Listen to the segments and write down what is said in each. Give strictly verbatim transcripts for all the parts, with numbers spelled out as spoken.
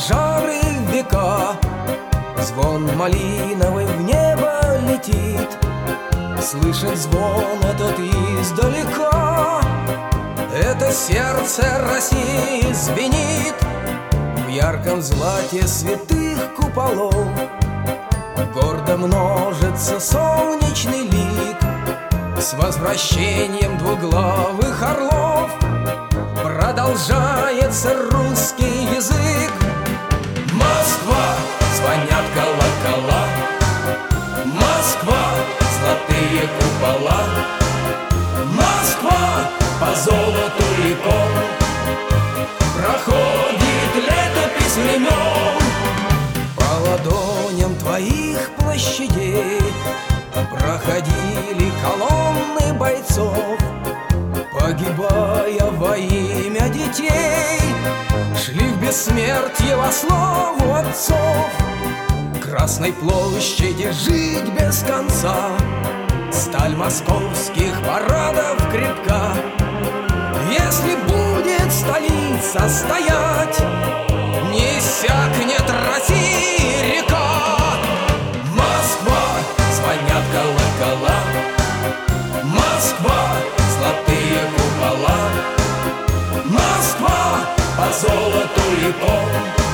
пожары века. Звон малиновый в небо летит, слышит звон этот издалека. Это сердце России звенит в ярком злате святых куполов. Гордо множится солнечный лик с возвращением двуглавых орлов. Продолжается русский язык. Москва, звонят колокола. Москва, золотые купола. Москва, по золоту реком проходит летопись времен. По ладоням твоих площадей проходили колонны бойцов, погибая во имя детей, шли в бессмертие во славу отцов. Красной площади жить без конца, сталь московских парадов крепка. Если будет столица стоять, не иссякнет России река. Москва, звонят колокола. Москва, золотые купола. Москва, по золоту реком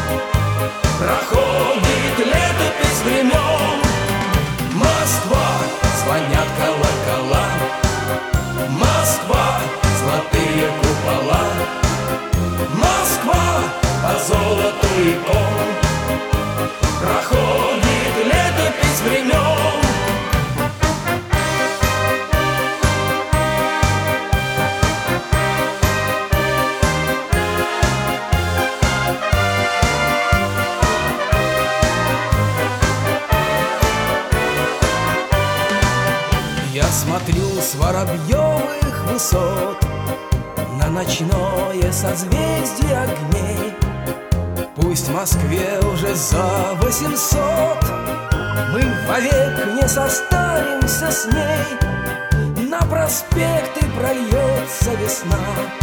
проходит летопись времен. Москва, звонят колокола. Москва, золотые купола. Москва, по золоту реком проходит летопись времен. Я смотрю с воробьевых высот на ночное созвездие огней. Пусть в Москве уже за восемьсот, мы вовек не состаримся с ней. На проспекты прольется весна,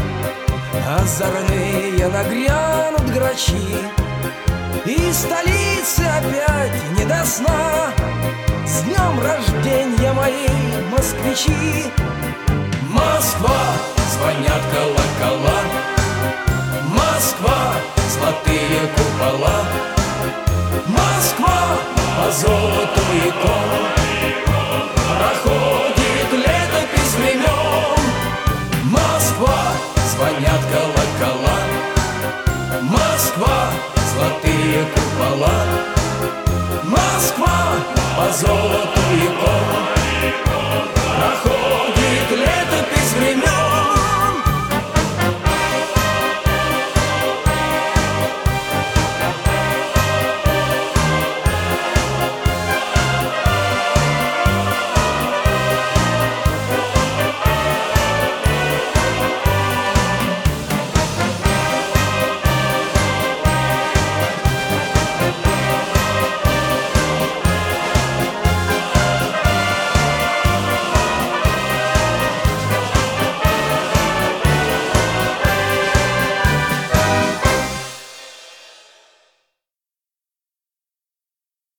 озорные нагрянут грачи, и столицы опять не до сна. С днем рождения, мои москвичи! Москва, звонят колокола. Москва, золотые купола. Москва, по золоту реком проходит летопись времен. Москва, звонят колокола. Москва, золотые купола. Москва, по золоту